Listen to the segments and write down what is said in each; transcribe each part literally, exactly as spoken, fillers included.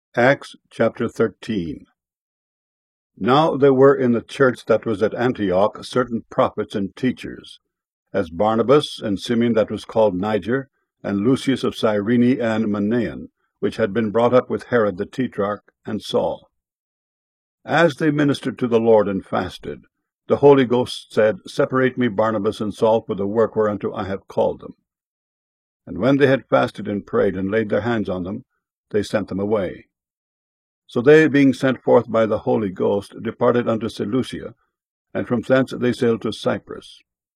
Acts chapter thirteen. Now there were in the church that was at Antioch certain prophets and teachers, as Barnabas, and Simeon that was called Niger, and Lucius of Cyrene, and Manaen, which had been brought up with Herod the Tetrarch, and Saul. As they ministered to the Lord and fasted, the Holy Ghost said, Separate me Barnabas and Saul for the work whereunto I have called them. And when they had fasted and prayed, and laid their hands on them, they sent them away. So they, being sent forth by the Holy Ghost, departed unto Seleucia, and from thence they sailed to Cyprus.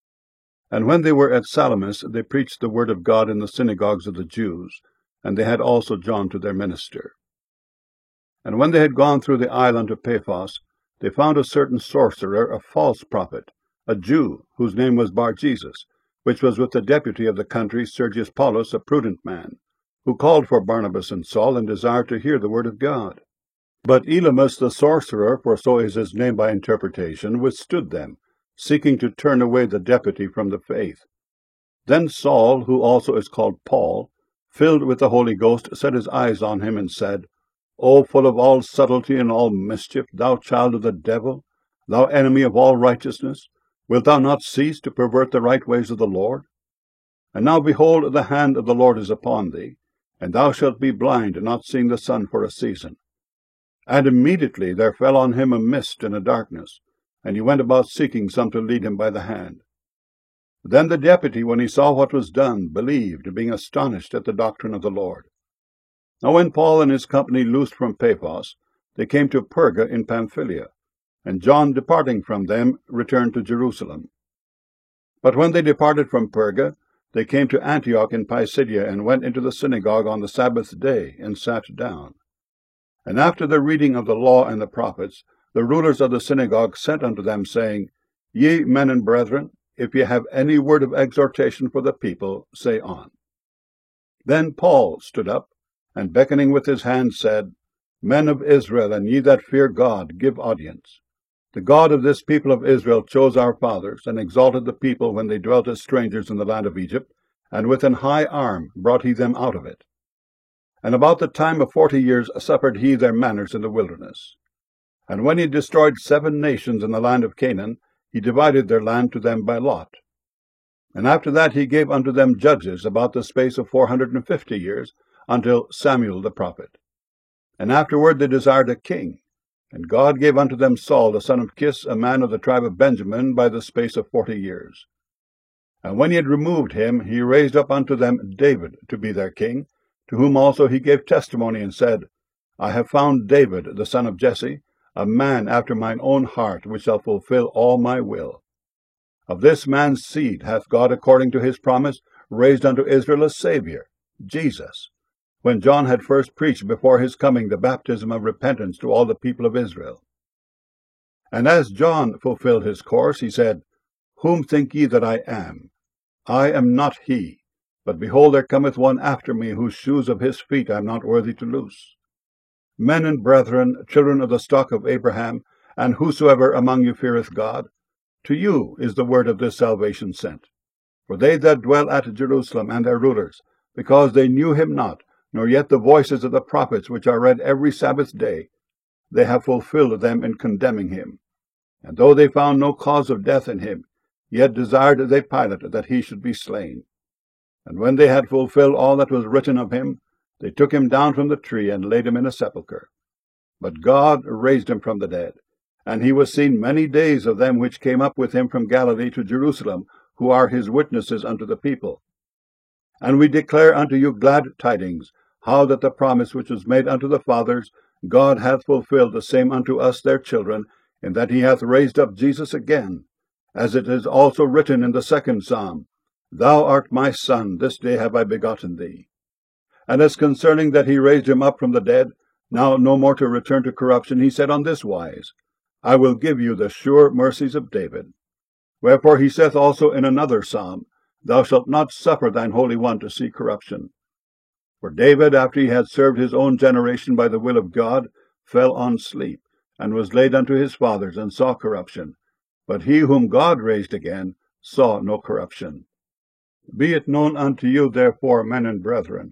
And when they were at Salamis, they preached the word of God in the synagogues of the Jews, and they had also John to their minister. And when they had gone through the isle unto Paphos, they found a certain sorcerer, a false prophet, a Jew, whose name was Bar-Jesus, which was with the deputy of the country, Sergius Paulus, a prudent man, who called for Barnabas and Saul, and desired to hear the word of God. But Elymas the sorcerer, for so is his name by interpretation, withstood them, seeking to turn away the deputy from the faith. Then Saul, who also is called Paul, filled with the Holy Ghost, set his eyes on him, and said, O full of all subtlety and all mischief, thou child of the devil, thou enemy of all righteousness, wilt thou not cease to pervert the right ways of the Lord? And now behold, the hand of the Lord is upon thee, and thou shalt be blind, not seeing the sun for a season. And immediately there fell on him a mist and a darkness, and he went about seeking some to lead him by the hand. Then the deputy, when he saw what was done, believed, being astonished at the doctrine of the Lord. Now when Paul and his company loosed from Paphos, they came to Perga in Pamphylia, and John, departing from them, returned to Jerusalem. But when they departed from Perga, they came to Antioch in Pisidia, and went into the synagogue on the Sabbath day, and sat down. And after the reading of the law and the prophets, the rulers of the synagogue sent unto them, saying, Ye men and brethren, if ye have any word of exhortation for the people, say on. Then Paul stood up, and beckoning with his hand said, Men of Israel, and ye that fear God, give audience. The God of this people of Israel chose our fathers, and exalted the people when they dwelt as strangers in the land of Egypt, and with an high arm brought he them out of it. And about the time of forty years suffered he their manners in the wilderness. And when he destroyed seven nations in the land of Canaan, he divided their land to them by lot. And after that he gave unto them judges about the space of four hundred and fifty years, until Samuel the prophet. And afterward they desired a king. And God gave unto them Saul the son of Kis, a man of the tribe of Benjamin, by the space of forty years. And when he had removed him, he raised up unto them David to be their king, to whom also he gave testimony, and said, I have found David, the son of Jesse, a man after mine own heart, which shall fulfill all my will. Of this man's seed hath God, according to his promise, raised unto Israel a Saviour, Jesus, when John had first preached before his coming the baptism of repentance to all the people of Israel. And as John fulfilled his course, he said, Whom think ye that I am? I am not he. But behold, there cometh one after me, whose shoes of his feet I am not worthy to loose. Men and brethren, children of the stock of Abraham, and whosoever among you feareth God, to you is the word of this salvation sent. For they that dwell at Jerusalem, and their rulers, because they knew him not, nor yet the voices of the prophets, which are read every Sabbath day, they have fulfilled them in condemning him. And though they found no cause of death in him, yet desired they Pilate that he should be slain. And when they had fulfilled all that was written of him, they took him down from the tree, and laid him in a sepulchre. But God raised him from the dead, and he was seen many days of them which came up with him from Galilee to Jerusalem, who are his witnesses unto the people. And we declare unto you glad tidings, how that the promise which was made unto the fathers, God hath fulfilled the same unto us their children, in that he hath raised up Jesus again, as it is also written in the second psalm, Thou art my son, this day have I begotten thee. And as concerning that he raised him up from the dead, now no more to return to corruption, he said on this wise, I will give you the sure mercies of David. Wherefore he saith also in another psalm, Thou shalt not suffer thine Holy One to see corruption. For David, after he had served his own generation by the will of God, fell on sleep, and was laid unto his fathers, and saw corruption. But he whom God raised again saw no corruption. Be it known unto you, therefore, men and brethren,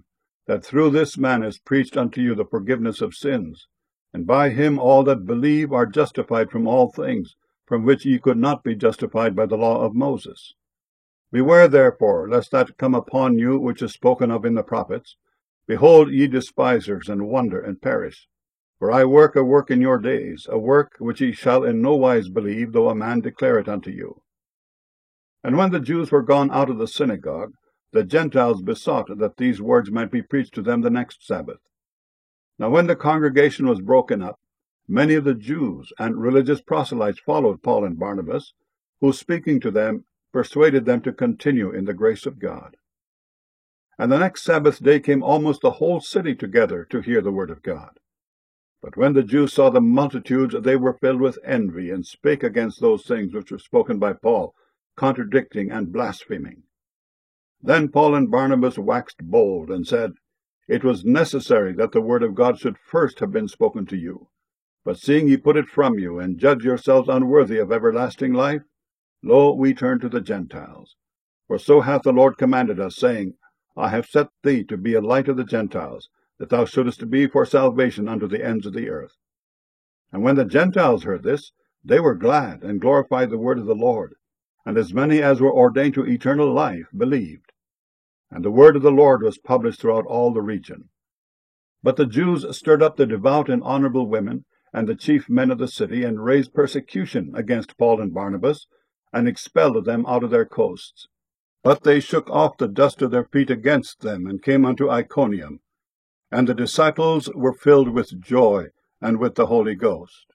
that through this man is preached unto you the forgiveness of sins, and by him all that believe are justified from all things, from which ye could not be justified by the law of Moses. Beware therefore, lest that come upon you which is spoken of in the prophets. Behold, ye despisers, and wonder, and perish. For I work a work in your days, a work which ye shall in no wise believe, though a man declare it unto you. And when the Jews were gone out of the synagogue, the Gentiles besought that these words might be preached to them the next Sabbath. Now when the congregation was broken up, many of the Jews and religious proselytes followed Paul and Barnabas, who, speaking to them, persuaded them to continue in the grace of God. And the next Sabbath day came almost the whole city together to hear the word of God. But when the Jews saw the multitudes, they were filled with envy, and spake against those things which were spoken by Paul, contradicting and blaspheming. Then Paul and Barnabas waxed bold, and said, It was necessary that the word of God should first have been spoken to you. But seeing ye put it from you, and judge yourselves unworthy of everlasting life, lo, we turn to the Gentiles. For so hath the Lord commanded us, saying, I have set thee to be a light of the Gentiles, that thou shouldest be for salvation unto the ends of the earth. And when the Gentiles heard this, they were glad, and glorified the word of the Lord. And as many as were ordained to eternal life believed. And the word of the Lord was published throughout all the region. But the Jews stirred up the devout and honorable women, and the chief men of the city, and raised persecution against Paul and Barnabas, and expelled them out of their coasts. But they shook off the dust of their feet against them, and came unto Iconium. And the disciples were filled with joy, and with the Holy Ghost.